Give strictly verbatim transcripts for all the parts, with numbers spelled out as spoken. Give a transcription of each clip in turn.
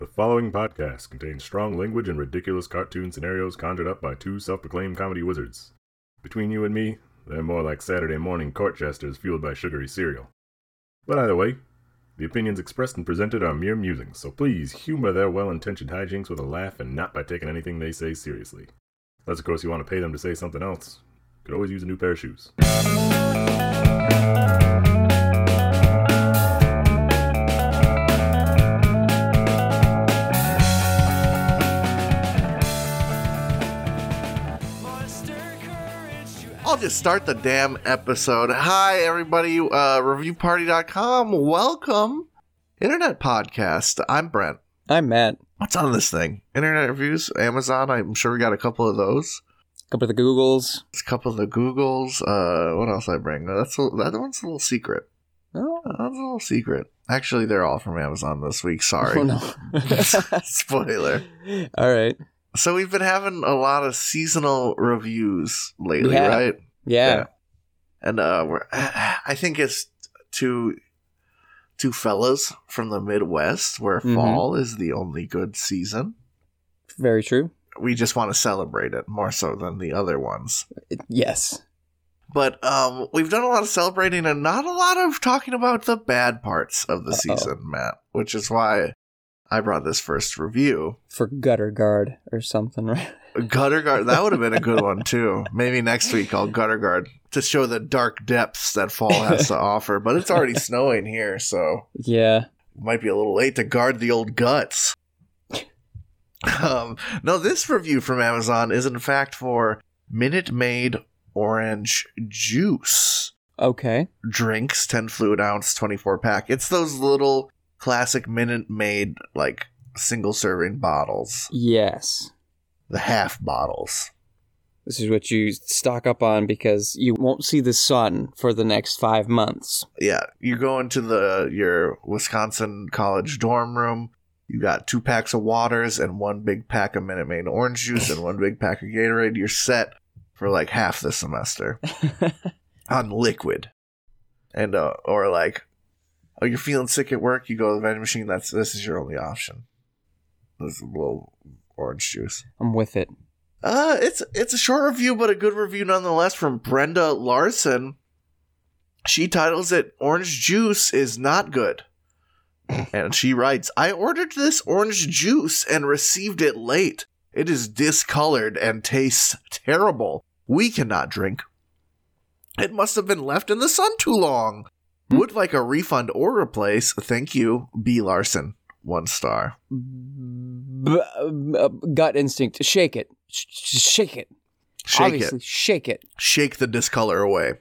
The following podcast contains strong language and ridiculous cartoon scenarios conjured up by two self-proclaimed comedy wizards. Between you and me, they're more like Saturday morning court jesters fueled by sugary cereal. But either way, the opinions expressed and presented are mere musings, so please humor their well-intentioned hijinks with a laugh and not by taking anything they say seriously. Unless, of course, you want to pay them to say something else. Could always use a new pair of shoes. I'll just start the damn episode. Hi, everybody. Uh, review party dot com. Welcome. Internet podcast. I'm Brent. I'm Matt. What's on this thing? Internet reviews, Amazon. I'm sure we got a couple of those. A couple of the Googles. A couple of the Googles. Uh, what else I bring? That's a, that one's a little secret. Oh, That's a little secret. Actually, they're all from Amazon this week. Sorry. oh no. Spoiler. All right. So we've been having a lot of seasonal reviews lately, Yeah. right? Yeah. Yeah. And uh, we're, I think it's two two fellas from the Midwest where Mhm. fall is the only good season. Very true. We just want to celebrate it more so than the other ones. Yes. But um, we've done a lot of celebrating and not a lot of talking about the bad parts of the Uh-oh. season, Matt, which is why I brought this first review. For Gutter Guard or something, right? Gutter Guard, that would have been a good one too. Maybe next week I'll Gutter Guard to show the dark depths that fall has to offer. But it's already snowing here, so Yeah. it might be a little late to guard the old guts. Um, no, this review from Amazon is in fact for Minute Maid Orange Juice. Okay. Drinks, ten fluid ounce, twenty-four pack. It's those little classic Minute Maid, like, single serving bottles. Yes. The half bottles. This is what you stock up on because you won't see the sun for the next five months. Yeah, you go into the your Wisconsin college dorm room. You got two packs of waters and one big pack of Minute Maid orange juice and one big pack of Gatorade. You're set for like half the semester on liquid. And uh, or like, oh, you're feeling sick at work. You go to the vending machine. That's this is your only option. This is a little orange juice. I'm with it. Uh, it's it's a short review, but a good review nonetheless from Brenda Larson. She titles it "Orange Juice is Not Good." And she writes, I ordered this orange juice and received it late. It is discolored and tastes terrible. We cannot drink. It must have been left in the sun too long. Would like a refund or replace. Thank you, B. Larson. One star. B- uh, gut instinct. Shake it. Sh- sh- shake it. Shake Obviously, it. shake it. Shake the discolor away.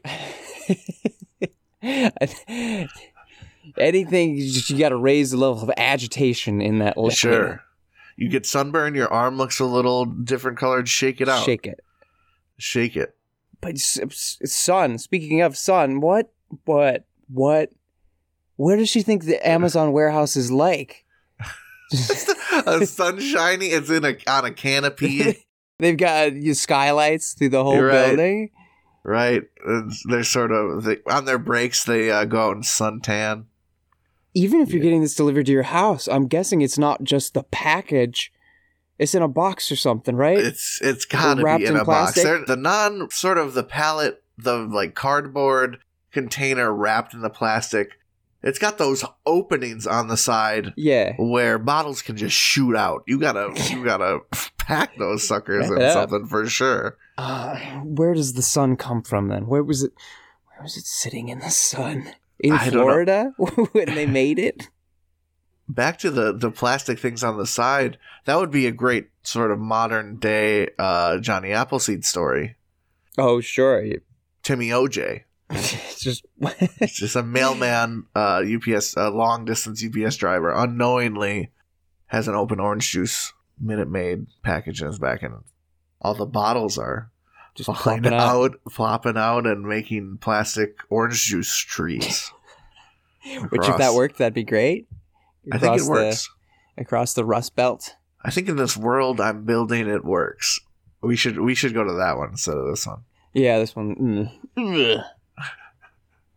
Anything, you, just, you got to raise the level of agitation in that liquid. Sure. You get sunburn, your arm looks a little different colored. Shake it out. Shake it. Shake it. But s- s- sun, speaking of sun, what, what, what, where does she think the Amazon warehouse is like? A sun shining. It's in a on a canopy. They've got uh, skylights through the whole You're right. building. Right. It's- They're sort of, they, on their breaks, they uh, go out and suntan. Even if you're Yeah. getting this delivered to your house, I'm guessing it's not just the package. It's in a box or something, right? It's It's gotta Wrapped be in in a box. plastic? They're, the non, sort of the pallet, the like cardboard container wrapped in the plastic, it's got those openings on the side Yeah. where bottles can just shoot out. You gotta, you gotta pack those suckers in Yeah. something for sure. Uh, where does the sun come from then? Where was it? Where was it sitting in the sun? In I don't know. Florida when they made it? Back to the, the plastic things on the side, that would be a great sort of modern day uh, Johnny Appleseed story. Oh, sure. Timmy O J. It's just It's just a mailman, uh, U P S, a long distance U P S driver, unknowingly has an open orange juice Minute Maid package in his back, and all the bottles are just flying popping out. out, flopping out, and making plastic orange juice trees. Which, if that worked, that'd be great. I think it Across works. The, across the Rust Belt. I think in this world I'm building, it works. We should we should go to that one instead of this one. Yeah, this one. Mm.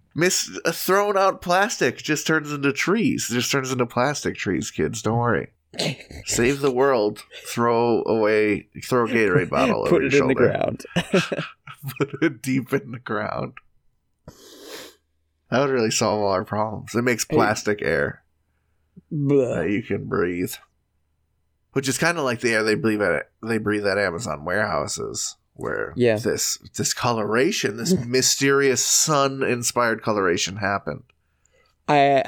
Miss uh, thrown out plastic just turns into trees. Just turns into plastic trees, kids. Don't worry. Save the world. Throw away. Throw a Gatorade bottle Put over it your in shoulder. the ground. Put it deep in the ground. That would really solve all our problems. It makes plastic air Blah. that you can breathe, which is kind of like the air they breathe at they breathe at Amazon warehouses, where Yeah. this this coloration, this mysterious sun-inspired coloration happened. I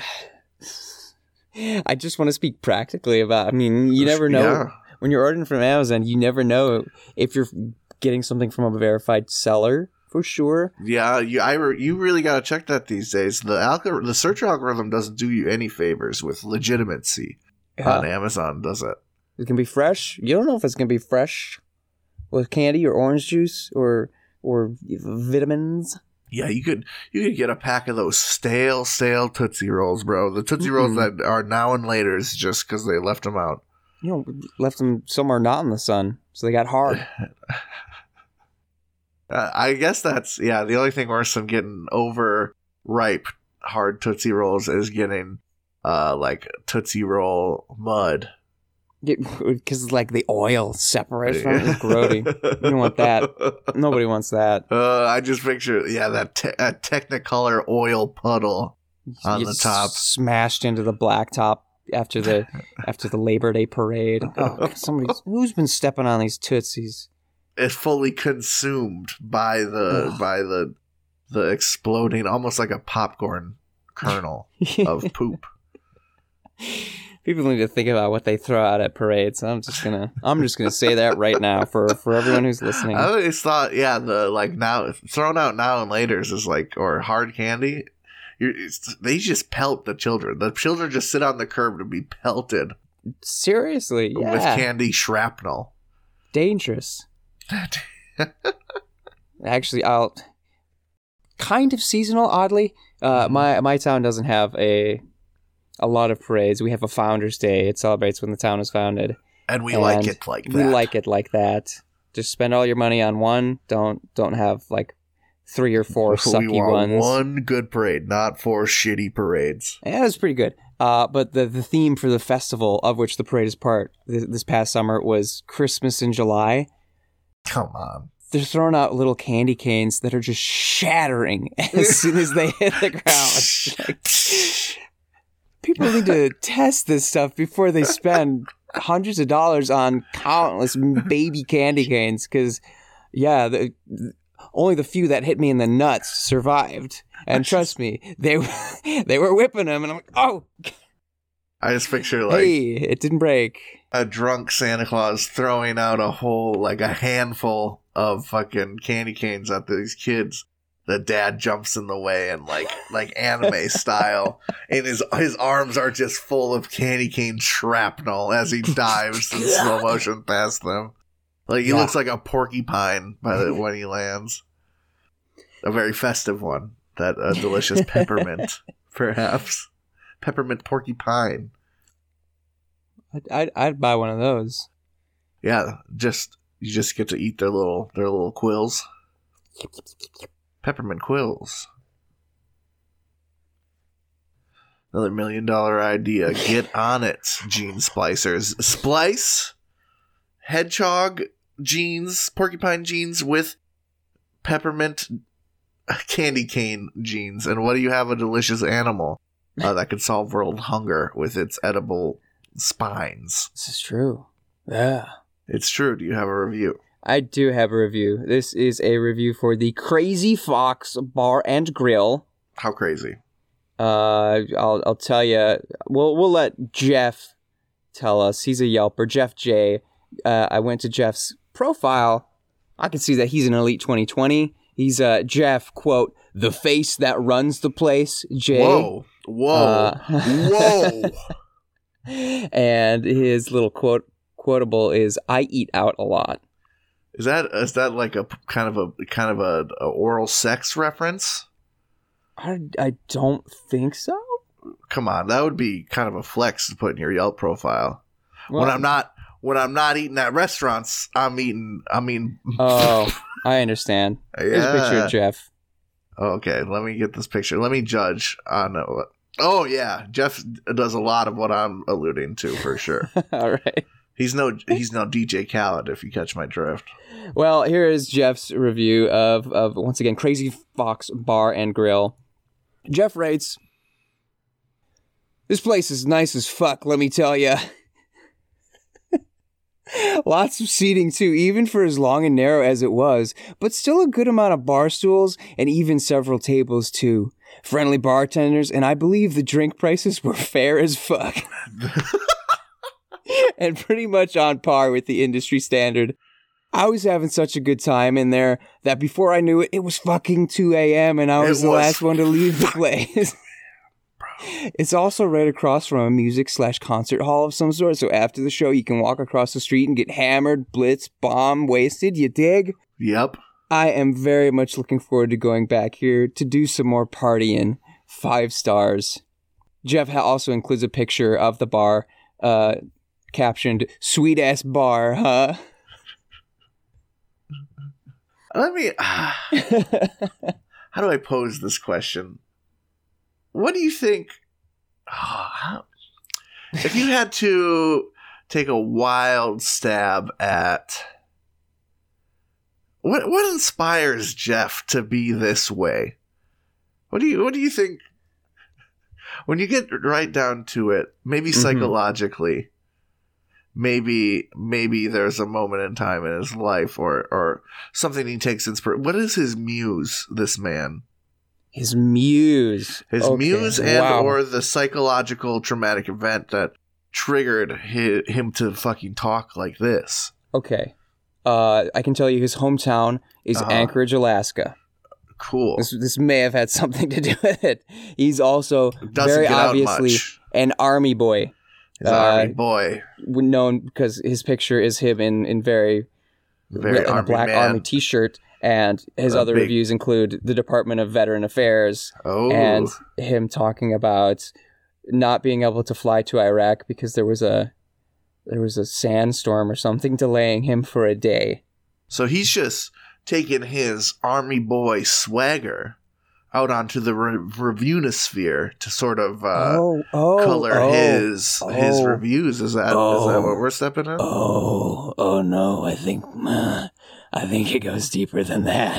I just want to speak practically about. I mean, you never know Yeah. when you're ordering from Amazon. You never know if you're getting something from a verified seller for sure. Yeah, you I re- you really got to check that these days. The algor- the search algorithm doesn't do you any favors with legitimacy Yeah. on Amazon, does it? It can be fresh. You don't know if it's gonna be fresh with candy or orange juice or or vitamins. Yeah, you could you could get a pack of those stale stale Tootsie Rolls, bro. The Tootsie Rolls Mm. that are now and later is just because they left them out. You know, left them somewhere not in the sun, so they got hard. Uh, I guess that's yeah. The only thing worse than getting overripe hard Tootsie Rolls is getting uh like Tootsie Roll mud. Because like the oil separates from it. It's grody. You don't want that. Nobody wants that. Uh, I just picture yeah that te- a Technicolor oil puddle on You the top. smashed into the blacktop after the after the Labor Day parade. Oh, somebody's who's been stepping on these tootsies? It's fully consumed by the Ugh. by the the exploding, almost like a popcorn kernel of poop. People need to think about what they throw out at parades. I'm just gonna I'm just gonna say that right now for, for everyone who's listening. I always thought, yeah, the like now thrown out now and later's is like or hard candy. You're, it's, they just pelt the children. The children just sit on the curb to be pelted Seriously, yeah. with candy shrapnel. Dangerous. Actually, I'll kind of seasonal. Oddly, uh, my my town doesn't have a a lot of parades. We have a Founders Day. It celebrates when the town was founded. And we And like it like that. We like it like that. Just spend all your money on one. Don't don't have like three or four we sucky want ones. one good parade, not four shitty parades. Yeah, it was pretty good. Uh, but the the theme for the festival, of which the parade is part, this, this past summer was Christmas in July. Come on. They're throwing out little candy canes that are just shattering as soon as they hit the ground. Like, people need to test this stuff before they spend hundreds of dollars on countless baby candy canes. Because, yeah, the, only the few that hit me in the nuts survived. And trust me, they they were whipping them, and I'm like, oh, I just picture like hey, it didn't break. a drunk Santa Claus throwing out a whole, like a handful of fucking candy canes at these kids. The dad jumps in the way and like like anime style, and his his arms are just full of candy cane shrapnel as he dives in slow motion past them. Like he Yeah. looks like a porcupine by the when he lands. A very festive one. That uh, delicious peppermint, perhaps peppermint porcupine. I'd, I'd, I'd buy one of those. Yeah, just you just get to eat their little their little quills. Peppermint quills. Another million dollar idea. Get on it, gene splicers. Splice hedgehog genes, porcupine genes with peppermint candy cane genes. And what do you have? A delicious animal uh, that could solve world hunger with its edible spines. This is true. Yeah. It's true. Do you have a review? I do have a review. This is a review for the Crazy Fox Bar and Grill. How crazy. Uh, I'll I'll tell you. We'll we'll let Jeff tell us. He's a Yelper. Jeff J. Uh, I went to Jeff's profile. I can see that he's an elite twenty twenty. He's uh Jeff, quote, the face that runs the place. J. Whoa. Whoa. Uh, Whoa. And his little quote quotable is, "I eat out a lot." Is that is that like a kind of a kind of a, a oral sex reference? I, I don't think so. Come on, that would be kind of a flex to put in your Yelp profile. Well, when I'm not when I'm not eating at restaurants, I'm eating. I mean, Oh, I understand. Here's a picture yeah. of Jeff. Okay, let me get this picture. Let me judge on uh, Oh yeah, Jeff does a lot of what I'm alluding to for sure. All right. He's no he's no D J Khaled, if you catch my drift. Well, here is Jeff's review of, of once again, Crazy Fox Bar and Grill. Jeff writes, "This place is nice as fuck, let me tell ya." Lots of seating too, even for as long and narrow as it was, but still a good amount of bar stools and even several tables too. Friendly bartenders, and I believe the drink prices were fair as fuck. And pretty much on par with the industry standard. I was having such a good time in there that before I knew it, it was fucking two a.m. and I was, was the last one to leave the place. It's also right across from a music slash concert hall of some sort, so after the show you can walk across the street and get hammered, blitz, bomb, wasted, you dig? Yep. I am very much looking forward to going back here to do some more partying. Five stars. Jeff also includes a picture of the bar, uh, captioned, "Sweet ass bar, huh?" Let me... Uh, how do I pose this question? What do you think... Oh, how, if you had to take a wild stab at... What what inspires Jeff to be this way? What do you what do you think... When you get right down to it, maybe psychologically... Mm-hmm. Maybe maybe there's a moment in time in his life or, or something he takes inspiration. What is his muse, this man? His muse. His okay. muse and wow. or the psychological traumatic event that triggered hi- him to fucking talk like this. Okay. Uh, I can tell you his hometown is uh-huh. Anchorage, Alaska. Cool. This, this may have had something to do with it. He's also very obviously an army boy. His uh, army boy. Known because his picture is him in, in very, very in a black man. army t-shirt. And his a other big... reviews include the Department of Veteran Affairs oh. and him talking about not being able to fly to Iraq because there was a there was a sandstorm or something delaying him for a day. So he's just taking his army boy swagger out onto the re- review-nosphere to sort of uh, oh, oh, color oh, his oh, his reviews. Is that oh, is that what we're stepping in? Oh, oh no! I think uh, I think it goes deeper than that.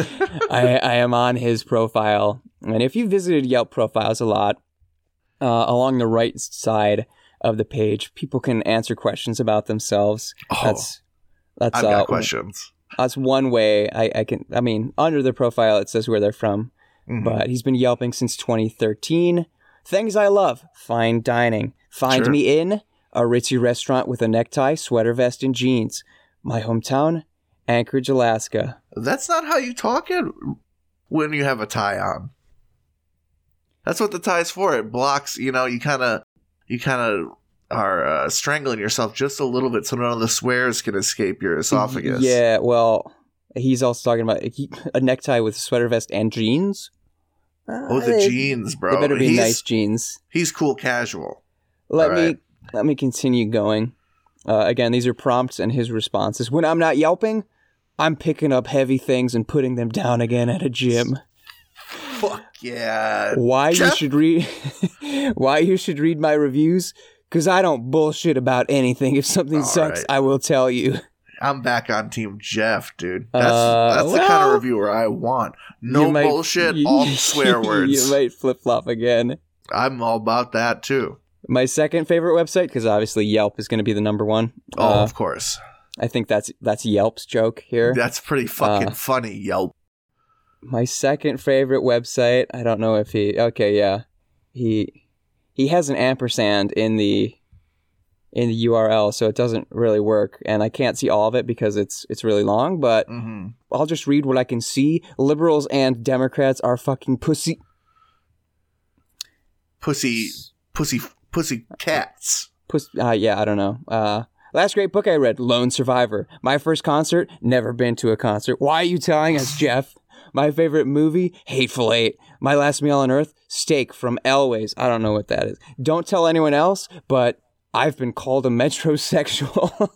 I, I am on his profile, and if you visited Yelp profiles a lot, uh, along the right side of the page, people can answer questions about themselves. Oh, that's that's I've uh, got questions. That's one way I, I can. I mean, under the profile it says where they're from. Mm-hmm. But he's been Yelping since twenty thirteen. Things I love: fine dining. Find sure. me in a ritzy restaurant with a necktie, sweater vest, and jeans. My hometown, Anchorage, Alaska. That's not how you talk it when you have a tie on. That's what the tie's for. It blocks, you know, you kind of you kind of are uh, strangling yourself just a little bit so none of the swears can escape your esophagus. Yeah, well... He's also talking about a necktie with a sweater vest and jeans. Oh, the they, jeans, bro. They better be he's, nice jeans. He's cool casual. Let All me right. let me continue going. Uh, again, these are prompts and his responses. When I'm not Yelping, I'm picking up heavy things and putting them down again at a gym. Fuck yeah. Why Jeff? you should read Why you should read my reviews? Because I don't bullshit about anything. If something All sucks, right. I will tell you. I'm back on Team Jeff, dude. That's Uh, that's the well, kind of reviewer I want. No might- bullshit, all swear words. You might flip-flop again. I'm all about that, too. My second favorite website, because obviously Yelp is going to be the number one. Oh, Uh, of course. I think that's that's Yelp's joke here. That's pretty fucking Uh, funny, Yelp. My second favorite website, I don't know if he... Okay, yeah. He he has an ampersand in the in the U R L, so it doesn't really work. And I can't see all of it because it's it's really long, but Mm-hmm. I'll just read what I can see. Liberals and Democrats are fucking pussy... Pussy, pussy, pussy cats. Puss, uh, yeah, I don't know. Uh, last great book I read, Lone Survivor. My first concert, never been to a concert. Why are you telling us, Jeff? My favorite movie, Hateful Eight. My last meal on earth, steak from Elways. I don't know what that is. Don't tell anyone else, but I've been called a metrosexual.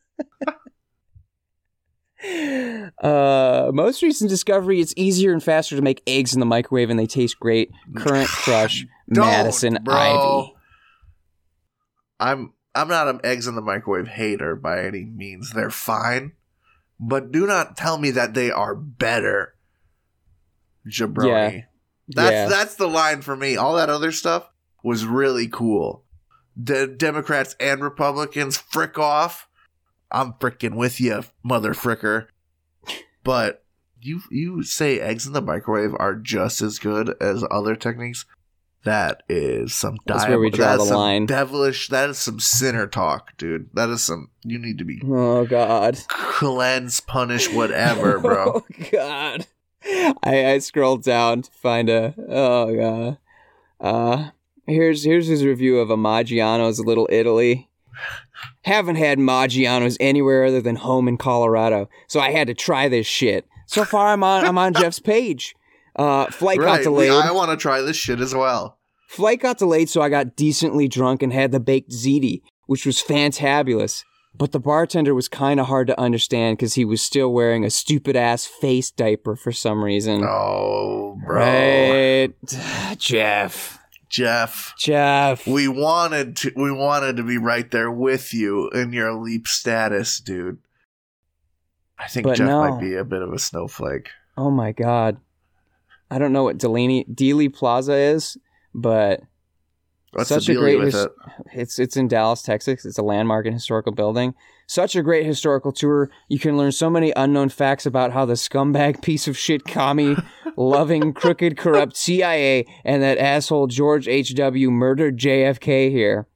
uh, most recent discovery, it's easier and faster to make eggs in the microwave and they taste great. Current crush, Don't, Madison bro. Ivy. I'm I'm not an eggs in the microwave hater by any means. They're fine. But do not tell me that they are better. Jabroni. Yeah. That's Yeah. that's the line for me. All that other stuff was really cool. The Democrats and Republicans frick off. I'm fricking with you, mother fricker. But you you say eggs in the microwave are just as good as other techniques. That is some That's where we diab- draw that the is some line. devilish. That is some sinner talk, dude. That is some. You need to be Oh God. cleanse, punish, whatever, bro. Oh God. I, I scrolled down to find a. Oh God. Uh, here's here's his review of a Maggiano's Little Italy. Haven't had Maggiano's anywhere other than home in Colorado, so I had to try this shit. So far, I'm on I'm on Jeff's page. Uh, flight got Right. delayed. I want to try this shit as well. Flight got delayed, so I got decently drunk and had the baked ziti, which was fantabulous. But the bartender was kind of hard to understand because he was still wearing a stupid-ass face diaper for some reason. Oh, bro. Right. Jeff. Jeff. Jeff. We wanted to we wanted to be right there with you in your leap status, dude. I think But Jeff no. might be a bit of a snowflake. Oh my God. I don't know what Delaney Dealey Plaza is, but What's such the a dealie great with his- it? it's it's in Dallas, Texas. It's a landmark and historical building. Such a great historical tour. You can learn so many unknown facts about how the scumbag piece of shit commie loving crooked corrupt C I A and that asshole George H W murdered J F K here.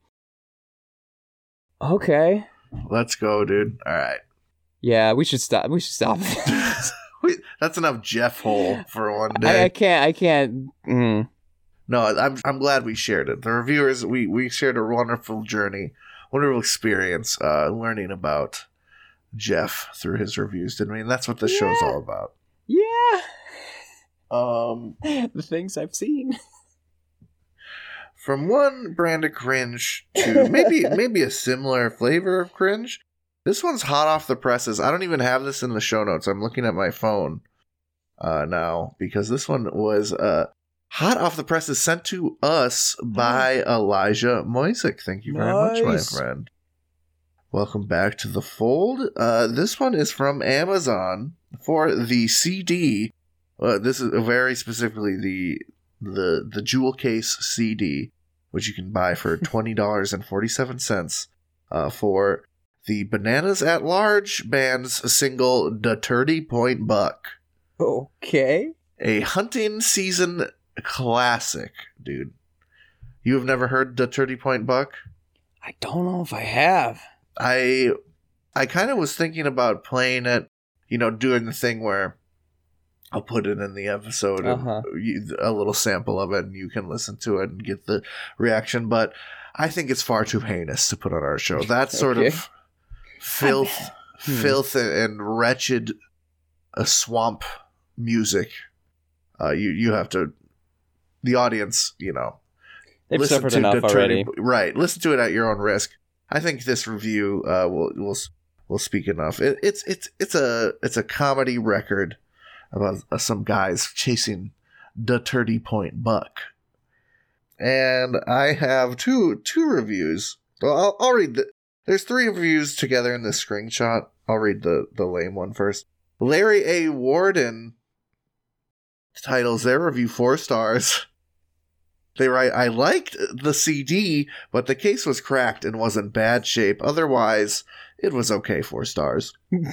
Okay. Let's go, dude. All right. Yeah, we should stop. We should stop. Wait, that's enough Jeff hole for one I, day. I can't. I can't. Mm. No, I'm I'm glad we shared it. The reviewers, we we shared a wonderful journey, wonderful experience, uh, learning about Jeff through his reviews, didn't we? And that's what the Yeah. show's all about. Yeah. Um, The things I've seen. from one brand of cringe to maybe maybe a similar flavor of cringe. This one's hot off the presses. I don't even have this in the show notes. I'm looking at my phone uh, now because this one was uh, hot off the presses, sent to us by Elijah Moisick. Thank you very much, my Nice. friend. Welcome back to the fold. Uh, this one is from Amazon for the C D. Uh, this is very specifically the the the jewel case C D, which you can buy for twenty dollars and forty seven cents uh, for the Bananas at Large band's single "Da Turdy Point Buck," Okay. a hunting season classic, dude. You have never heard "Da Turdy Point Buck"? I don't know if I have. I I kind of was thinking about playing it, you know, doing the thing where I'll put it in the episode, and Uh-huh. you, a little sample of it, and you can listen to it and get the reaction. But I think it's far too heinous to put on our show. That sort Okay. of filth, Hmm. filth, and wretched, uh, swamp music. Uh, you you have to, the audience, you know, They've listen suffered to enough the Turdy- already. right? Listen to it at your own risk. I think this review uh, will will will speak enough. It, it's it's it's a it's a comedy record about uh, some guys chasing the Turdy Point Buck, and I have two two reviews. Well, I'll, I'll read the. There's three reviews together in this screenshot. I'll read the the lame one first. Larry A. Warden titles their review four stars. They write, I liked the C D, but the case was cracked and was in bad shape. Otherwise, it was okay, four stars.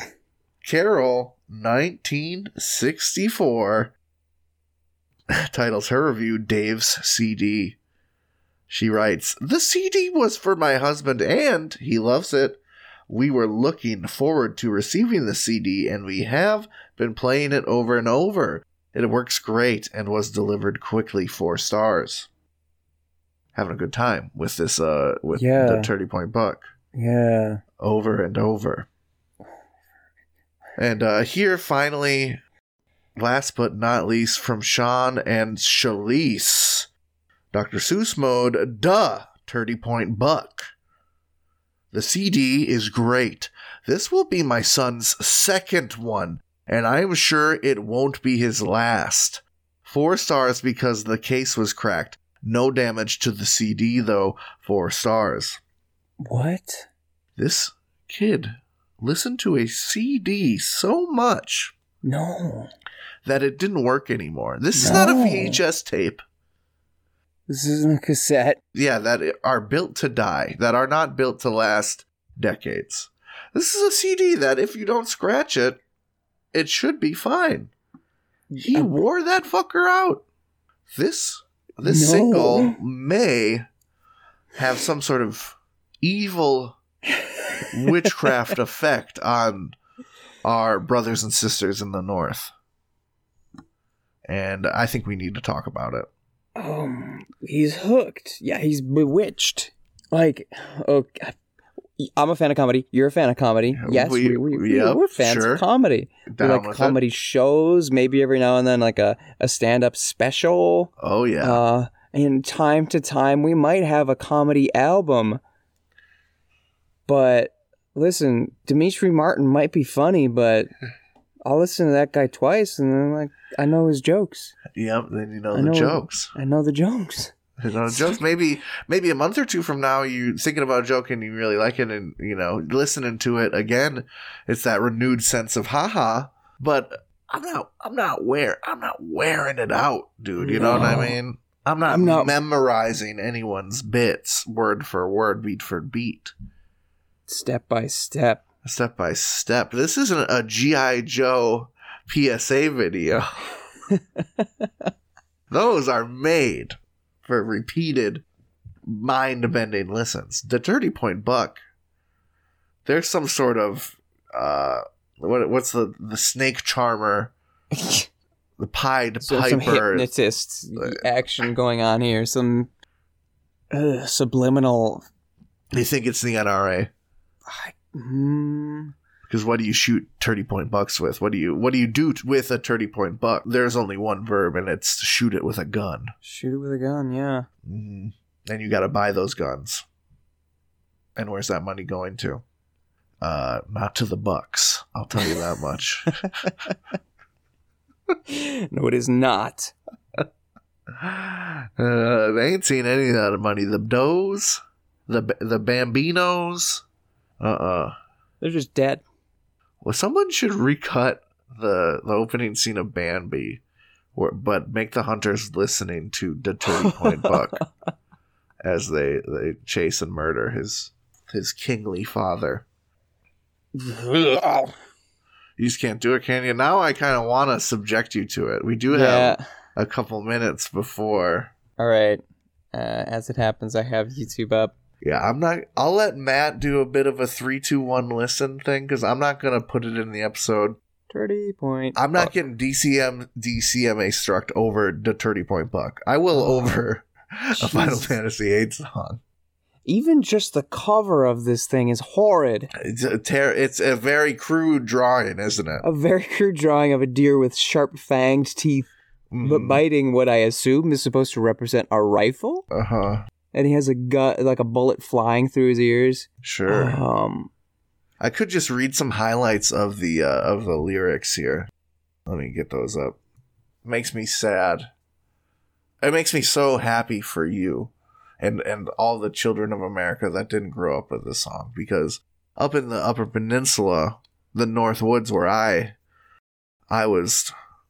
Carol, nineteen sixty-four, titles her review Dave's C D. She writes, the C D was for my husband and he loves it. We were looking forward to receiving the C D and we have been playing it over and over. It works great and was delivered quickly, four stars. Having a good time with this, uh, with Yeah. the Turdy Point Buck. Yeah. Over and over. And uh, here, finally, last but not least, from Sean and Shalise, Doctor Seuss mode, duh, Turdy Point Buck. The C D is great. This will be my son's second one, and I'm sure it won't be his last. Four stars because the case was cracked. No damage to the C D, though, four stars. What? This kid listened to a C D so much No. that it didn't work anymore. This is No. not a V H S tape. This isn't a cassette. Yeah, that are built to die, that are not built to last decades. This is a C D that if you don't scratch it, it should be fine. He Uh, wore that fucker out. This this No. single may have some sort of evil witchcraft effect on our brothers and sisters in the North. And I think we need to talk about it. Um, he's hooked. Yeah, he's bewitched. Like, okay. I'm a fan of comedy. You're a fan of comedy. Yes, we, We- we, yep, we're fans sure. of comedy. We Down like with comedy shows, maybe every now and then like a, a stand-up special. it. Oh, yeah. Uh, and time to time, we might have a comedy album. But listen, Dimitri Martin might be funny, but I'll listen to that guy twice, and I'm like, I know his jokes. Yep, then you know I the know- jokes. I know the jokes. You know, jokes. Maybe, maybe a month or two from now, you thinking about a joke and you really like it, and you know, listening to it again, it's that renewed sense of haha. But I'm not, I'm not wear, I'm not wearing it out, dude. You know what I No. mean? I'm not, I'm not- memorizing anyone's bits word for word, beat for beat, Step by step. step by step. This isn't a G I Joe P S A video. Those are made for repeated mind-bending listens. The thirty Point Buck, there's some sort of uh what what's the the snake charmer, the Pied So some Piper. hypnotist action going on here. Some uh, subliminal. They think it's the N R A. I, mm, Because what do you shoot thirty point bucks with? What do you what do you do t- with a thirty point buck? There's only one verb, and it's to shoot it with a gun. shoot it with a gun, yeah. Mm. And you got to buy those guns. And where's that money going to? Uh, not to the Bucks. I'll tell you that much. No, it is not. uh, they ain't seen any of that money. The Does, the the Bambinos. Uh uh They're just dead. Well, someone should recut the the opening scene of Bambi, or, but make the hunters listening to the thirty point buck as they, they chase and murder his his kingly father. You just can't do it, can you? Now I kind of want to subject you to it. We do have Yeah. a couple minutes before. All right. Uh, as it happens, I have YouTube up. Yeah, I'm not. I'll let Matt do a bit of a three, two, one listen thing because I'm not gonna put it in the episode. thirty point. I'm not buck. getting D C M D C M A struck over the thirty point buck. I will over a Final Jesus. Fantasy eight song. Even just the cover of this thing is horrid. It's a ter- It's a very crude drawing, isn't it? A very crude drawing of a deer with sharp fanged teeth, but Mhm. biting what I assume is supposed to represent a rifle. Uh-huh. And he has a gut, like a bullet flying through his ears. Sure. Um, I could just read some highlights of the uh, of the lyrics here. Let me get those up. Makes me sad. It makes me so happy for you and and all the children of America that didn't grow up with this song, because up in the Upper Peninsula, the North Woods where I I was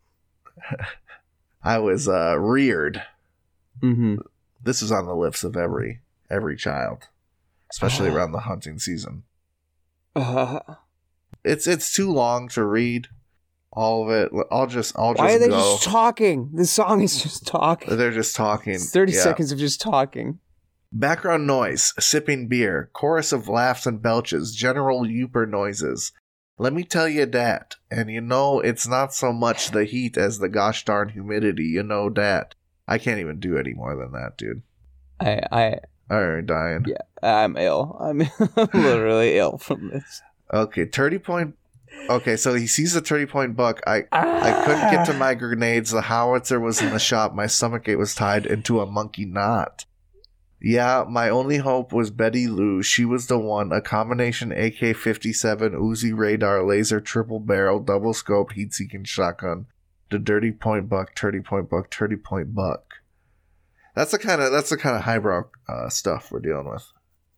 I was uh, reared. mm-hmm. This is on the lips of every every child, especially Oh. around the hunting season. uh, It's it's too long to read all of it. I'll just I'll just why are they go. just talking? This song is just talking. They're just talking. It's thirty Yeah. seconds of just talking. Background noise, sipping beer, chorus of laughs and belches, general youper noises. Let me tell you that. And you know, it's not so much the heat as the gosh darn humidity. You know that. I can't even do any more than that, dude. I, I, Alright, dying. yeah, I'm ill. I'm literally ill from this. Okay, thirty point. Okay, so he sees the thirty point buck. I I couldn't get to my grenades. The howitzer was in the shop. My stomach ache was tied into a monkey knot. Yeah, my only hope was Betty Lou. She was the one. A combination A K fifty-seven, Uzi radar, laser, triple barrel, double scope, heat-seeking shotgun. The dirty point buck, thirty point buck, thirty point buck. That's the kind of that's the kind of highbrow uh, stuff we're dealing with.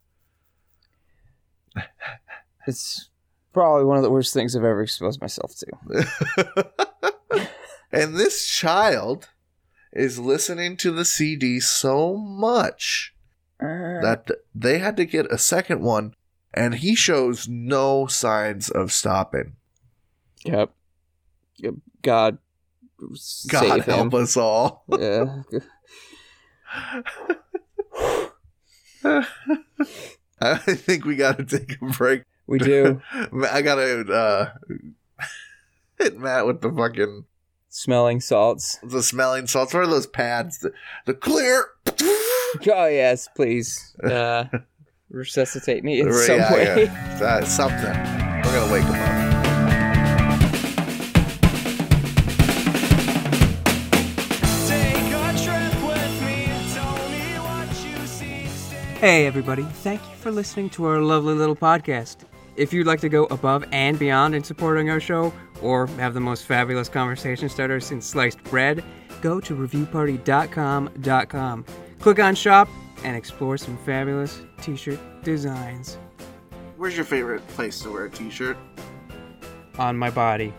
It's probably one of the worst things I've ever exposed myself to. And this child is listening to the C D so much Uh, that they had to get a second one, and he shows no signs of stopping. Yep. Yep. God, God save help him. us all. Yeah. I think we got to take a break. We do. I got to uh, hit Matt with the fucking... Smelling salts. The smelling salts. What are those pads? The, the clear... Oh, yes, please. Uh, resuscitate me in Right, some yeah, way. yeah. Uh, something. We're going to wake him up. Hey, everybody. Thank you for listening to our lovely little podcast. If you'd like to go above and beyond in supporting our show, or have the most fabulous conversation starter since sliced bread, go to review party dot com dot com. Click on shop and explore some fabulous t-shirt designs. Where's your favorite place to wear a t-shirt? On my body.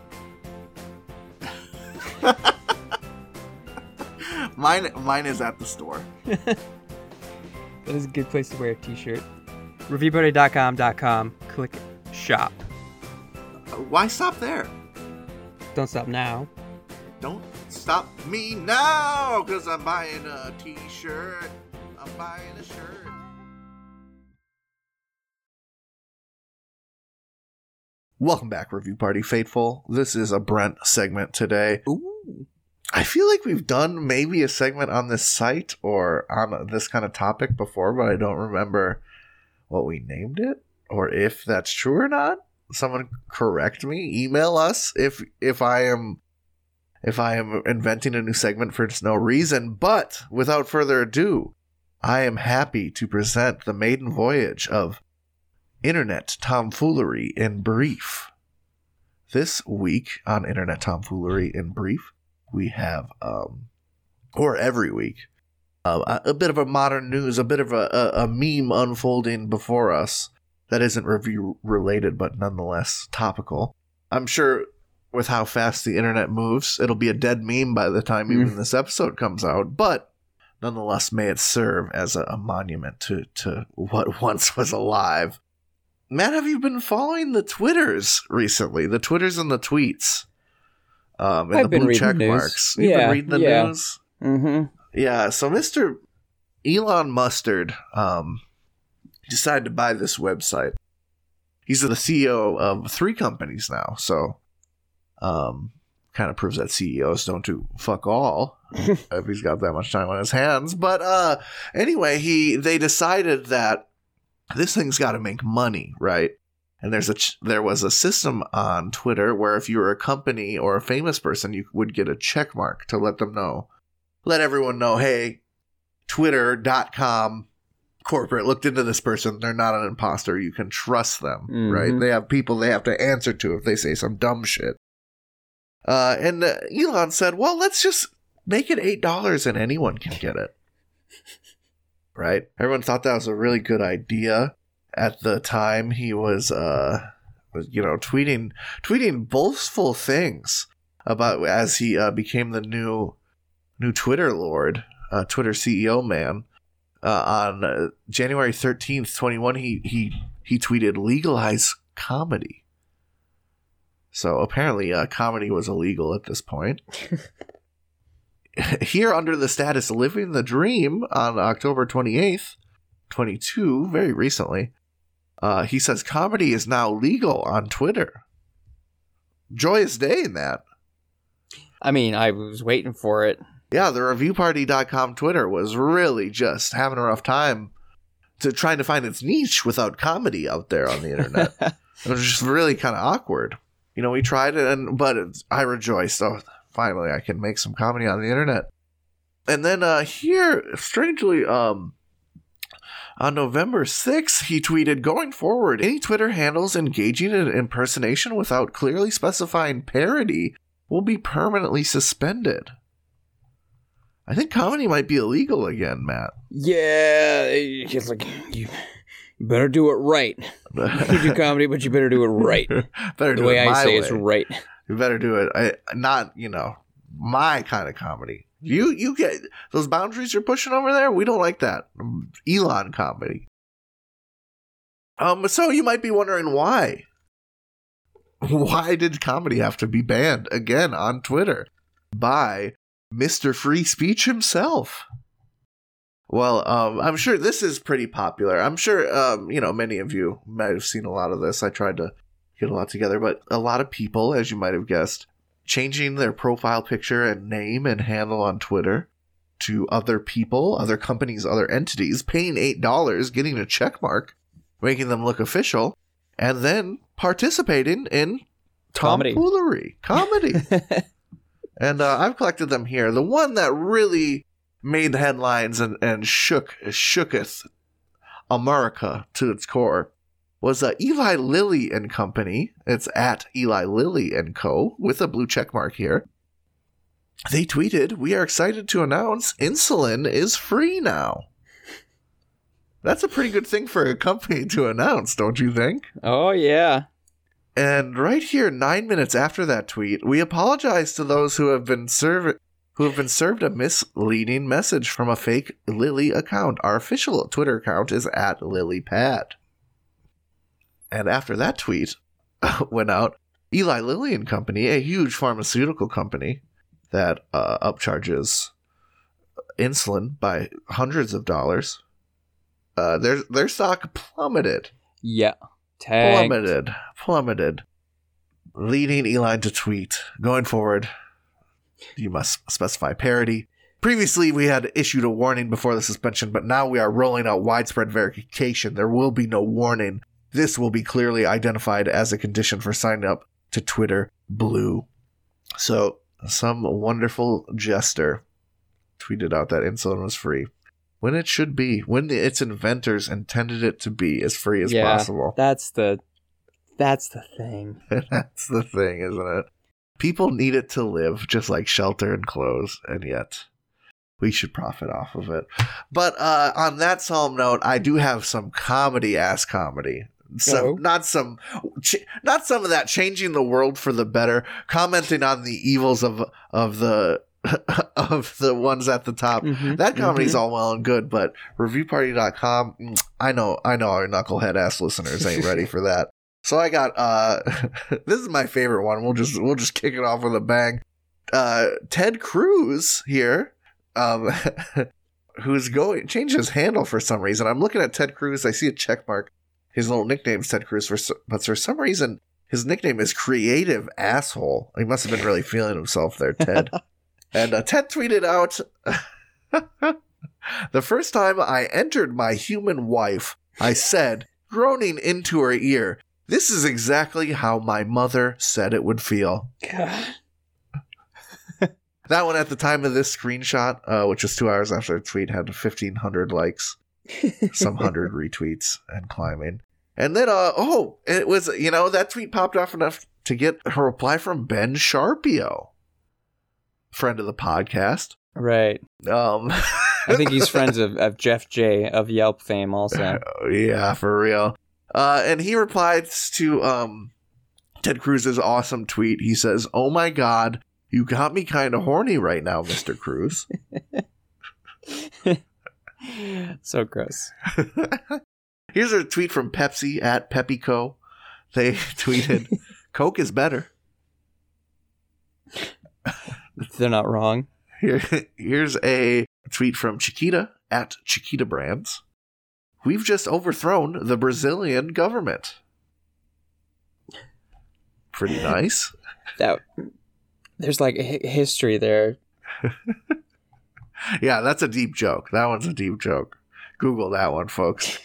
Mine, mine is at the store. That is a good place to wear a t-shirt. review party dot com dot com. Click shop. Why stop there? Don't stop now. Don't stop me now, because I'm buying a t-shirt. I'm buying a shirt. Welcome back, Review Party Faithful. This is a Brent segment today. Ooh. I feel like we've done maybe a segment on this site or on this kind of topic before, but I don't remember what we named it or if that's true or not. Someone correct me. Email us if if I am if I am inventing a new segment for just no reason. But without further ado, I am happy to present the maiden voyage of Internet Tomfoolery in Brief. This week on Internet Tomfoolery in Brief, we have, um, or every week, uh, a, a bit of a modern news, a bit of a, a, a meme unfolding before us that isn't review related, but nonetheless topical. I'm sure with how fast the internet moves, it'll be a dead meme by the time even mm. this episode comes out, but nonetheless, may it serve as a, a monument to, to what once was alive. Matt, have you been following the Twitters recently? The Twitters and the tweets. Um, and I've the blue check news. marks. You've yeah, been reading the yeah. news? Mm-hmm. Yeah, so Mister Elon Mustard um, decided to buy this website. He's the C E O of three companies now, so um, kind of proves that C E Os don't do fuck all if he's got that much time on his hands. But uh, anyway, he they decided that this thing's got to make money, right? And there's a ch- there was a system on Twitter where if you were a company or a famous person, you would get a check mark to let them know, let everyone know, hey, twitter dot com corporate looked into this person. They're not an imposter. You can trust them, mm-hmm. right? They have people they have to answer to if they say some dumb shit. Uh, and uh, Elon said, well, let's just make it eight dollars and anyone can get it. Right? Everyone thought that was a really good idea. At the time, he was, uh, was, you know, tweeting, tweeting boastful things about as he uh, became the new, new Twitter lord, uh, Twitter C E O man. Uh, on uh, January thirteenth, twenty-one, he he he tweeted, "Legalize comedy." So apparently, uh, comedy was illegal at this point. Here, under the status "Living the Dream" on October twenty-eighth, twenty-two, very recently, uh, he says comedy is now legal on Twitter. Joyous day in that. I mean, I was waiting for it. Yeah, the review party dot com Twitter was really just having a rough time to trying to find its niche without comedy out there on the internet. It was just really kind of awkward. You know, we tried it, and but it, I rejoiced. Oh, finally, I can make some comedy on the internet. And then uh, here, strangely, um, on November sixth, he tweeted, going forward, any Twitter handles engaging in impersonation without clearly specifying parody will be permanently suspended. I think comedy might be illegal again, Matt. Yeah, it's like you better do it right. You can do comedy, but you better do it right. Better the do way it I my say way. it's right. You better do it. I, not, you know, my kind of comedy. You you get those boundaries you're pushing over there. We don't like that. Elon comedy. Um. So you might be wondering why. Why did comedy have to be banned again on Twitter by Mister Free Speech himself? Well, um, I'm sure this is pretty popular. I'm sure, um, you know, many of you might have seen a lot of this. I tried to get a lot together, but a lot of people, as you might have guessed, changing their profile picture and name and handle on Twitter to other people, other companies, other entities, paying eight dollars, getting a check mark, making them look official, and then participating in Comedy. tomfoolery. Comedy. And uh, I've collected them here. The one that really made headlines and, and shook shooketh America to its core was uh, Eli Lilly and Company. It's at Eli Lilly and Co. with a blue check mark here. They tweeted, "We are excited to announce insulin is free now." That's a pretty good thing for a company to announce, don't you think? Oh, yeah. And right here, nine minutes after that tweet, we apologize to those who have been served who have been served a misleading message from a fake Lilly account. Our official Twitter account is at LilyPad. And after that tweet went out, Eli Lilly and Company, a huge pharmaceutical company that uh, upcharges insulin by hundreds of dollars, uh, their their stock plummeted. Yeah. Tagged. Plummeted. Plummeted. Leading Eli to tweet, "Going forward, you must specify parody. Previously, we had issued a warning before the suspension, but now we are rolling out widespread verification. There will be no warning. This will be clearly identified as a condition for signing up to Twitter Blue." So, some wonderful jester tweeted out that insulin was free, when it should be, when its inventors intended it to be as free as yeah, possible. That's the, that's the thing. That's the thing, isn't it? People need it to live, just like shelter and clothes, and yet we should profit off of it. But uh, on that solemn note, I do have some comedy-ass comedy. So Oh. not some, ch- not some of that changing the world for the better, commenting on the evils of of the of the ones at the top. Mm-hmm, That comedy's mm-hmm. all well and good, but review party dot com, I know, I know our knucklehead ass listeners ain't ready for that. So I got uh this is my favorite one. We'll just we'll just kick it off with a bang. Uh Ted Cruz here, um who's going change his handle for some reason. I'm looking at Ted Cruz, I see a check mark. His little nickname's Ted Cruz, for but for some reason his nickname is Creative Asshole. He must have been really feeling himself there, Ted. And uh, Ted tweeted out, "The first time I entered my human wife, I said, groaning into her ear, 'This is exactly how my mother said it would feel.'" God. That one at the time of this screenshot, uh, which was two hours after the tweet, had fifteen hundred likes, some hundred retweets, and climbing. And then, uh, oh, it was, you know, that tweet popped off enough to get a reply from Ben Sharpio, friend of the podcast. Right. Um, I think he's friends of, of Jeff J of Yelp fame also. Yeah, for real. Uh, and he replies to um, Ted Cruz's awesome tweet. He says, "Oh my God, you got me kind of horny right now, Mister Cruz." So gross. Here's a tweet from Pepsi at PepsiCo. They tweeted, "Coke is better." They're not wrong. Here, here's a tweet from Chiquita at Chiquita Brands. "We've just overthrown the Brazilian government." Pretty nice. That there's like a hi- history there. Yeah, that's a deep joke. That one's a deep joke. Google that one, folks.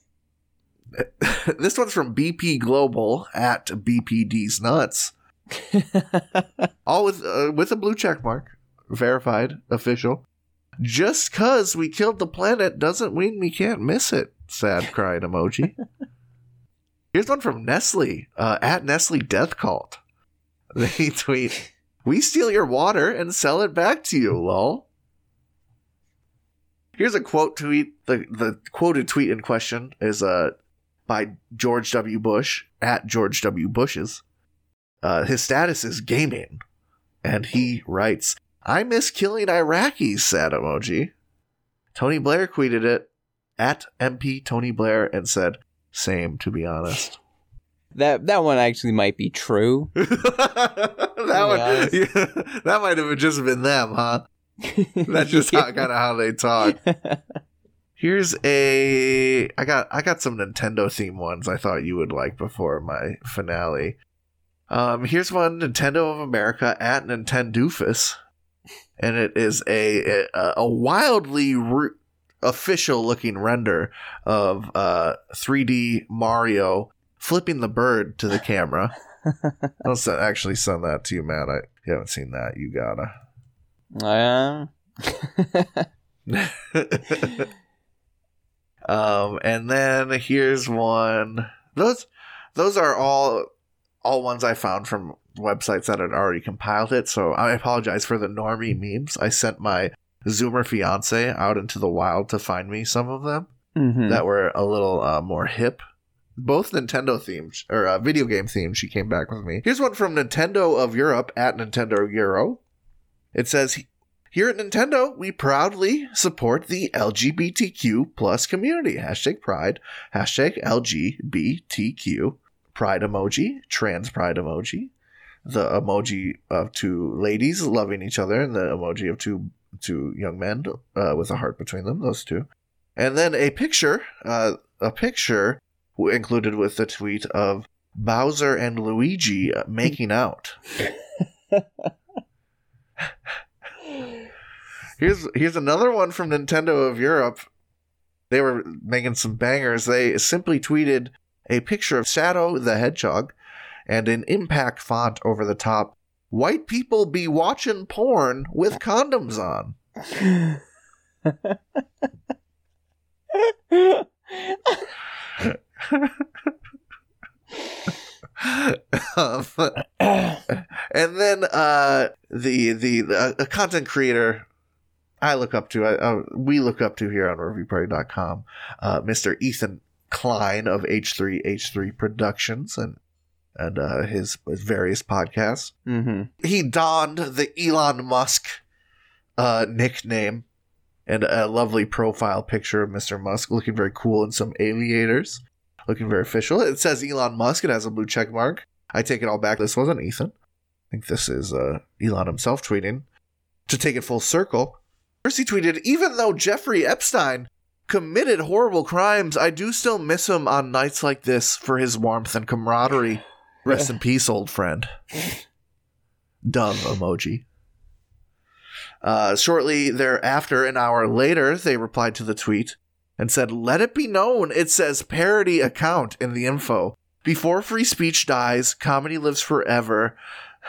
This one's from B P Global at B P D's Nuts. All with uh, with a blue check mark. Verified, official. "Just cause we killed the planet doesn't mean we can't miss it." Sad crying emoji. Here's one from Nestle, uh, at Nestle Death Cult. They tweet, "We steal your water and sell it back to you, lol." Here's a quote tweet. The the quoted tweet in question is uh by George W. Bush at George W. Bush's. Uh, his status is gaming, and he writes, "I miss killing Iraqis." Sad emoji. Tony Blair tweeted it at M P Tony Blair and said, "Same, to be honest." That that one actually might be true. that one, yeah, that might have just been them, huh? That's just yeah. how, kind of how they talk. Here's a I got I got some Nintendo themed ones I thought you would like before my finale. Um, here's one, Nintendo of America at Nintendoofus, and it is a a, a wildly re- official looking render of uh three D Mario flipping the bird to the camera. I'll send, actually send that to you, Matt. I you haven't seen that. You gotta. Uh, um, and then here's one. Those those are all all ones I found from websites that had already compiled it. So I apologize for the normie memes. I sent my Zoomer fiance out into the wild to find me some of them mm-hmm. that were a little uh, more hip. Both Nintendo themed, or uh, video game themed. She came back with me. Here's one from Nintendo of Europe at Nintendo Euro. It says, "Here at Nintendo, we proudly support the L G B T Q plus community. Hashtag pride. Hashtag L G B T Q. Pride emoji. Trans pride emoji. The emoji of two ladies loving each other, and the emoji of two two young men uh, with a heart between them. Those two. And then a picture, uh, a picture included with the tweet of Bowser and Luigi making out." Here's here's another one from Nintendo of Europe. They were making some bangers. They simply tweeted a picture of Shadow the Hedgehog and an impact font over the top. "White people be watching porn with condoms on." um, and then uh, the the, the a content creator I look up to, I, uh, we look up to here on review party dot com, uh, Mister Ethan Klein of H three H three Productions and and uh, his, his various podcasts. Mm-hmm. He donned the Elon Musk uh, nickname and a lovely profile picture of Mister Musk looking very cool in some aviators. Looking very official. It says Elon Musk. It has a blue check mark. I take it all back. This wasn't Ethan. I think this is uh, Elon himself tweeting. To take it full circle, first he tweeted, "Even though Jeffrey Epstein committed horrible crimes, I do still miss him on nights like this for his warmth and camaraderie. Rest in peace, old friend." Dumb emoji. Uh, shortly thereafter, an hour later, they replied to the tweet and said, "Let it be known, it says parody account in the info. Before free speech dies, comedy lives forever."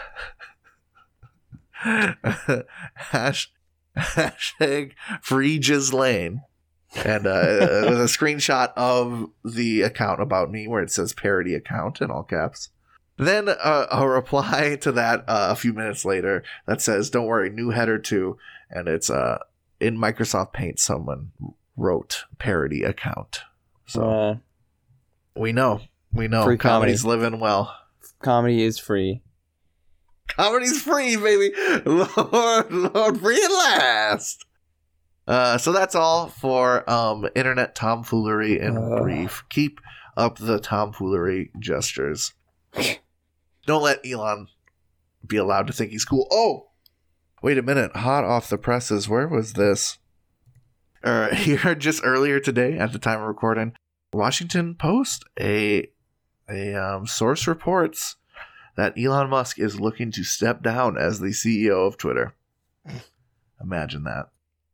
Hash, hashtag free Ghislaine. And uh, with a screenshot of the account about me where it says parody account in all caps. Then uh, a reply to that uh, a few minutes later that says, "Don't worry, new header too." And it's uh, in Microsoft Paint, someone wrote parody account. So uh, we know. We know. Free Comedy's comedy. living well. Comedy is free. Comedy's free, baby. Lord, Lord, free at last. Uh, so that's all for um, internet tomfoolery in uh. brief. Keep up the tomfoolery gestures. Don't let Elon be allowed to think he's cool. Oh, wait a minute. Hot off the presses. Where was this? Uh, here, just earlier today, at the time of recording, Washington Post, a a um, source reports that Elon Musk is looking to step down as the C E O of Twitter. Imagine that.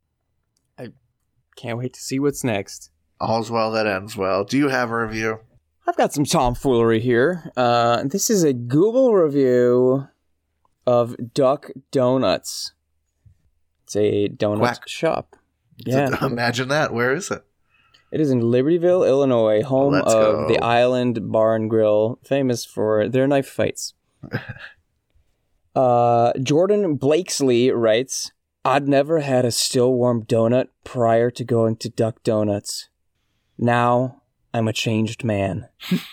Can't wait to see what's next. All's well that ends well. Do you have a review? I've got some tomfoolery here. Uh, this is a Google review of Duck Donuts. It's a donut Quack. shop. Yeah. Imagine that. Where is it? It is in Libertyville, Illinois, home Let's of go. the Island Bar and Grill, famous for their knife fights. uh, Jordan Blakesley writes, I'd never had a still warm donut prior to going to Duck Donuts. Now, I'm a changed man.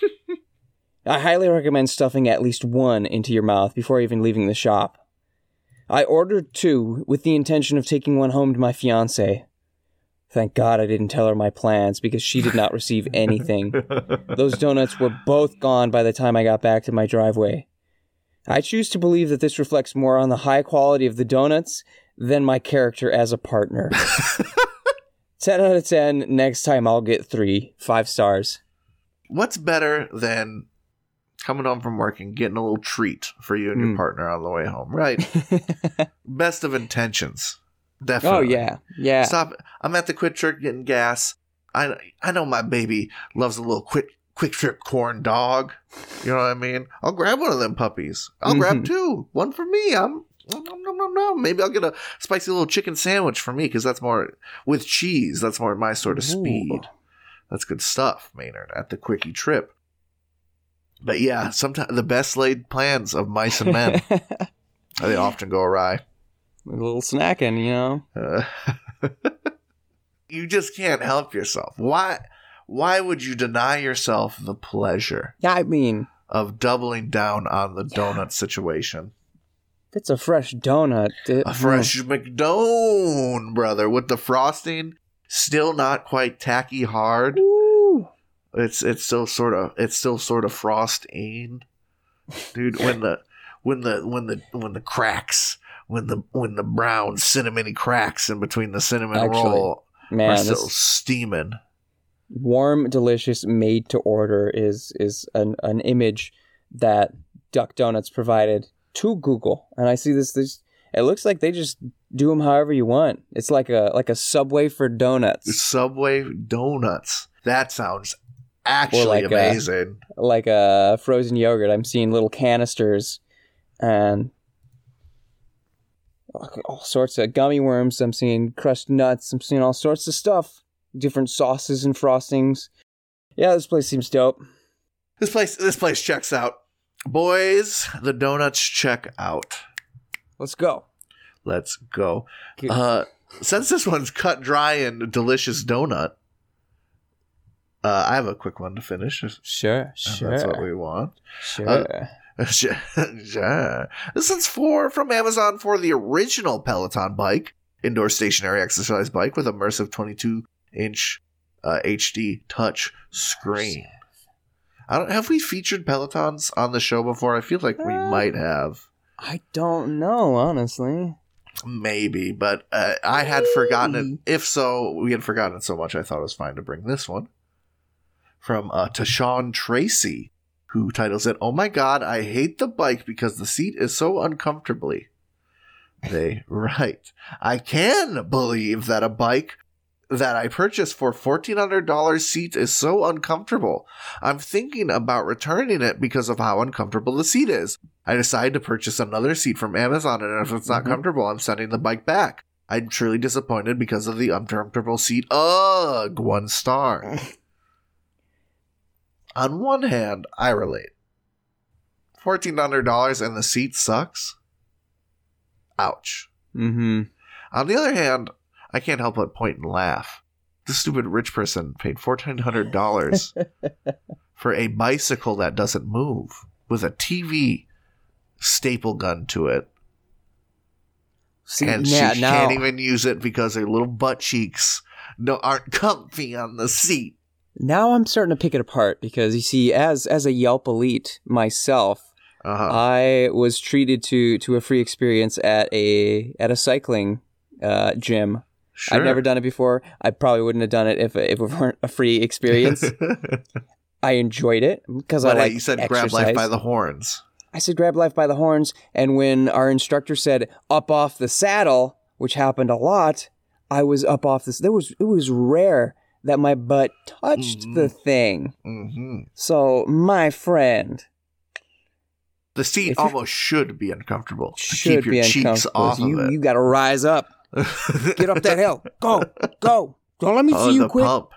I highly recommend stuffing at least one into your mouth before even leaving the shop. I ordered two with the intention of taking one home to my fiancée. Thank God I didn't tell her my plans because she did not receive anything. Those donuts were both gone by the time I got back to my driveway. I choose to believe that this reflects more on the high quality of the donuts than my character as a partner. ten out of ten. Next time I'll get three. Five stars. What's better than coming home from work and getting a little treat for you and your Mm. partner on the way home, right? Best of intentions. Definitely. Oh, yeah. Yeah. Stop. I'm at the Quick Trip getting gas. I I know my baby loves a little quick quick trip corn dog. You know what I mean? I'll grab one of them puppies. I'll Mhm. grab two. One for me. I'm no no no no. Maybe I'll get a spicy little chicken sandwich for me because that's more with cheese. That's more my sort of speed. Ooh. That's good stuff, Maynard, at the Quickie Trip. But yeah, sometimes the best laid plans of mice and men, they often go awry. A little snacking, you know? Uh, you just can't help yourself. Why? Why would you deny yourself the pleasure Yeah, I mean, of doubling down on the donut situation? if it's a fresh donut. It, A fresh McDonald's, brother, with the frosting still not quite tacky hard. Woo. It's it's still sort of it's still sort of frosting, dude. When the when the when the when the cracks when the when the brown cinnamony cracks in between the cinnamon Actually, roll Man, are this still steaming. warm, delicious, made to order is is an, an image that Duck Donuts provided to Google. And I see this, this it looks like they just do them however you want. It's like a like a Subway for donuts. Subway donuts. That sounds actually like a- amazing. Like a frozen yogurt. I'm seeing little canisters and all sorts of gummy worms. I'm seeing crushed nuts. I'm seeing all sorts of stuff. Different sauces and frostings. Yeah, this place seems dope. This place this place checks out. Boys, the donuts check out. Let's go. Let's go. Uh, since this one's cut dry and delicious donut, uh, I have a quick one to finish. If Sure, sure. That's what we want. Sure. Uh, Sure. Sure. This is for from Amazon for the original Peloton bike, indoor stationary exercise bike with immersive twenty-two inch uh, H D touch screen. I don't have we featured Pelotons on the show before. I feel like we Uh, might have, I don't know, honestly. maybe, but uh, I had forgotten it. If so, we had forgotten it so much. I thought it was fine to bring this one from uh, Tashawn Tracy, who titles it, "Oh my God, I hate the bike because the seat is so uncomfortably." They write, "I can believe that a bike that I purchased for fourteen hundred dollars seat is so uncomfortable. I'm thinking about returning it because of how uncomfortable the seat is. I decided to purchase another seat from Amazon, and if it's not Mhm. comfortable, I'm sending the bike back. I'm truly disappointed because of the uncomfortable seat. Ugh, one star." On one hand, I relate. fourteen hundred dollars and the seat sucks? Ouch. Mm-hmm. On the other hand, I can't help but point and laugh. This stupid rich person paid fourteen hundred dollars for a bicycle that doesn't move with a T V staple gun to it. See, And yeah, she now, can't even use it because her little butt cheeks no, aren't comfy on the seat. now I'm starting to pick it apart because, you see, as as a Yelp elite myself, Uh-huh. I was treated to to a free experience at a at a cycling uh, gym. Sure. I've never done it before. I probably wouldn't have done it if if it weren't a free experience. I enjoyed it because I But hey, like you said exercise. grab life by the horns. I said grab life by the horns, and when our instructor said up off the saddle, which happened a lot, I was up off this. There was it was rare that my butt touched Mhm. the thing. Mm-hmm. So, my friend, The seat If you're- almost should be uncomfortable to should keep your be cheeks uncomfortable. off you of it. you got to rise up, get up that hill, go, go. Don't let me Oh, see you the quit. pump.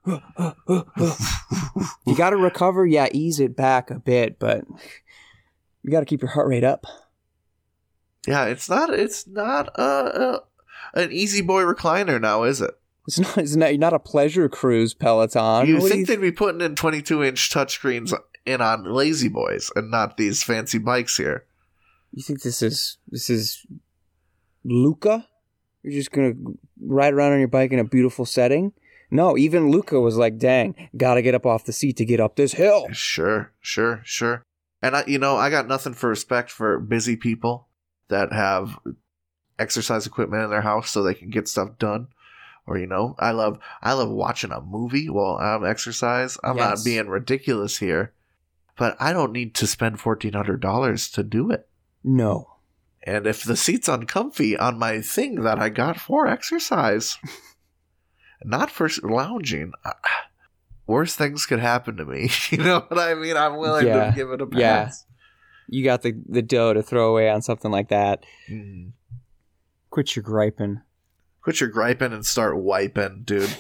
You got to recover. Yeah, ease it back a bit, but you got to keep your heart rate up. Yeah, it's not. It's not. Uh, uh, an Easy Boy recliner now, is it? It's not. It's not. You're not a pleasure cruise Peloton. You What think do they'd be putting in twenty-two inch touchscreens in on Lazy Boys and not these fancy bikes here? You think this is this is Luca? You're just gonna ride around on your bike in a beautiful setting? No, even Luca was like, "Dang, gotta get up off the seat to get up this hill." Sure, sure, sure. And I, you know, I got nothing for respect for busy people that have exercise equipment in their house so they can get stuff done. Or, you know, I love I love watching a movie while I'm exercise. I'm Yes. not being ridiculous here, but I don't need to spend fourteen hundred dollars to do it. No. And if the seat's uncomfy on my thing that I got for exercise, not for lounging, uh, worse things could happen to me. You know what I mean? I'm willing Yeah. to give it a pass. Yeah. You got the, the dough to throw away on something like that. Mm. Quit your griping. Quit your griping and start wiping, dude.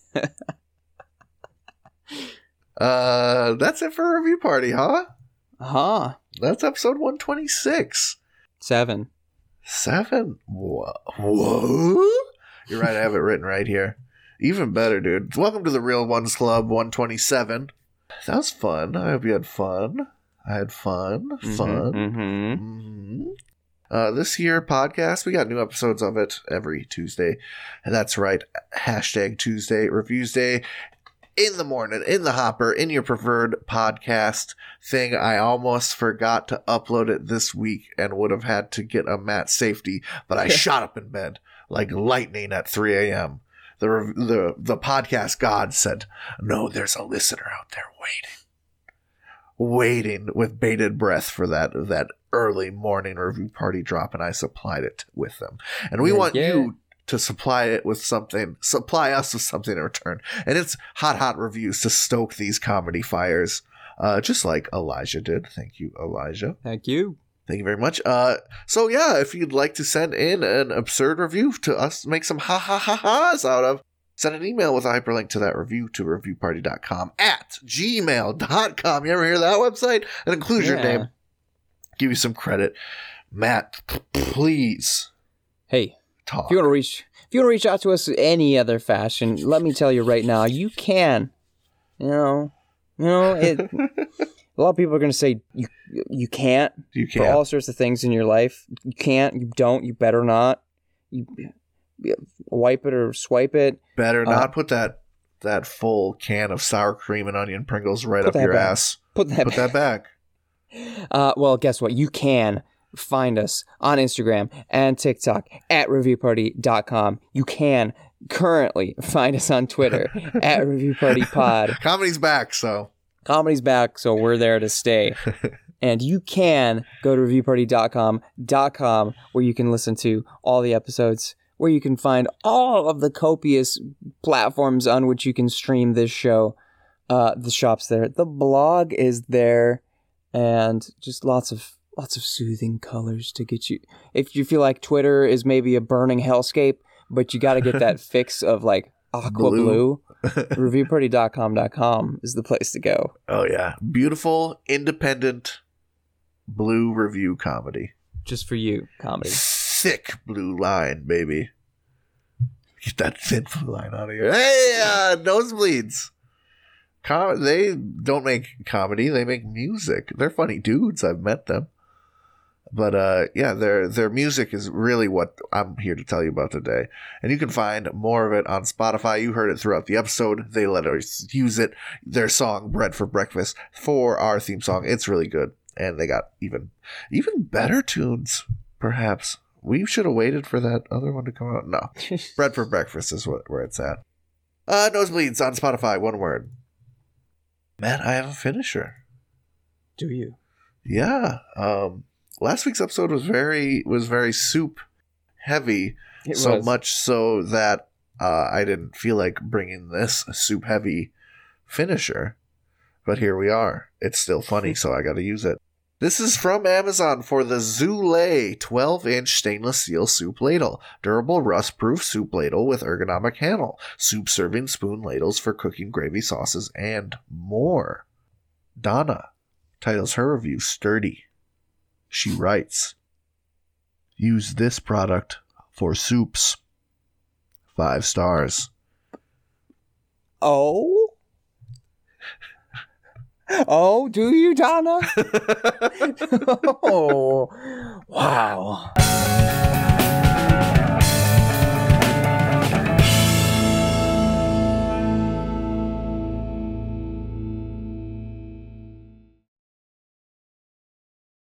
uh, that's it for Review Party, huh? Huh. That's episode one twenty-six. Seven. Seven? Whoa. Whoa? You're right, I have it written right here. Even better, dude. Welcome to the Real Ones Club one twenty-seven. That was fun. I hope you had fun. I had fun. Fun. Mm-hmm. Mm-hmm. Uh, this here podcast, we got new episodes of it every Tuesday. And that's right. Hashtag Tuesday Reviews Day. In the morning, in the hopper, in your preferred podcast thing. I almost forgot to upload it this week and would have had to get a mat safety, but I shot up in bed like lightning at three a.m. The, rev- the, the podcast god said, no, there's a listener out there waiting. Waiting with bated breath for that that early morning Review Party drop, and I supplied it with them. And we Yeah, want yeah. you to supply it with something, supply us with something in return. And it's hot, hot reviews to stoke these comedy fires, uh, just like Elijah did. Thank you, Elijah. Thank you. Thank you very much. Uh, so yeah, if you'd like to send in an absurd review to us, make some ha ha ha ha's out of, send an email with a hyperlink to that review to review party dot com at gmail dot com. You ever hear that website? And include your Yeah. name. Give you some credit. Matt, p- please Hey, talk. if you want to reach, if you want to reach out to us in any other fashion, let me tell you right now, you can. You know, you know, it. A lot of people are going to say you you can't you for can't. all sorts of things in your life. You can't. You don't. You better not. You, you wipe it or swipe it. Better uh, not put that that full can of sour cream and onion Pringles right Put up that your back. ass. Put that. Put that back. Uh, well, guess what? You can find us on Instagram and TikTok at review party dot com. You can currently find us on Twitter at Review Party Pod. Comedy's back, so Comedy's back, so we're there to stay. And you can go to review party dot com where you can listen to all the episodes, where you can find all of the copious platforms on which you can stream this show. Uh, the shop's there. The blog is there. And just lots of lots of soothing colors to get you. If you feel like Twitter is maybe a burning hellscape, but you got to get that fix of like aqua blue, Blue. review party dot com dot com is the place to go. Oh yeah, beautiful, independent, blue review comedy. Just for you, comedy. Thick blue line, baby. Get that thin blue line out of here. Hey, uh, nosebleeds. Com- they don't make comedy; they make music. They're funny dudes. I've met them, but uh, yeah, their their music is really what I'm here to tell you about today. And you can find more of it on Spotify. You heard it throughout the episode. They let us use it. Their song "Bread for Breakfast" for our theme song. It's really good, and they got even even better tunes. Perhaps we should have waited for that other one to come out. No, "Bread for Breakfast" is what where it's at. Uh, Nosebleeds on Spotify. One word. Matt, I have a finisher. Do you? Yeah. Um, last week's episode was very was very soup heavy, It so was. much so that uh, I didn't feel like bringing this soup heavy finisher. But here we are. It's still funny, so I got to use it. This is from Amazon for the Zulay twelve inch stainless steel soup ladle. Durable rust-proof soup ladle with ergonomic handle. Soup serving spoon ladles for cooking gravy sauces and more. Donna titles her review Sturdy. She writes, use this product for soups. five stars. Oh? Oh, do you, Donna? Oh, wow.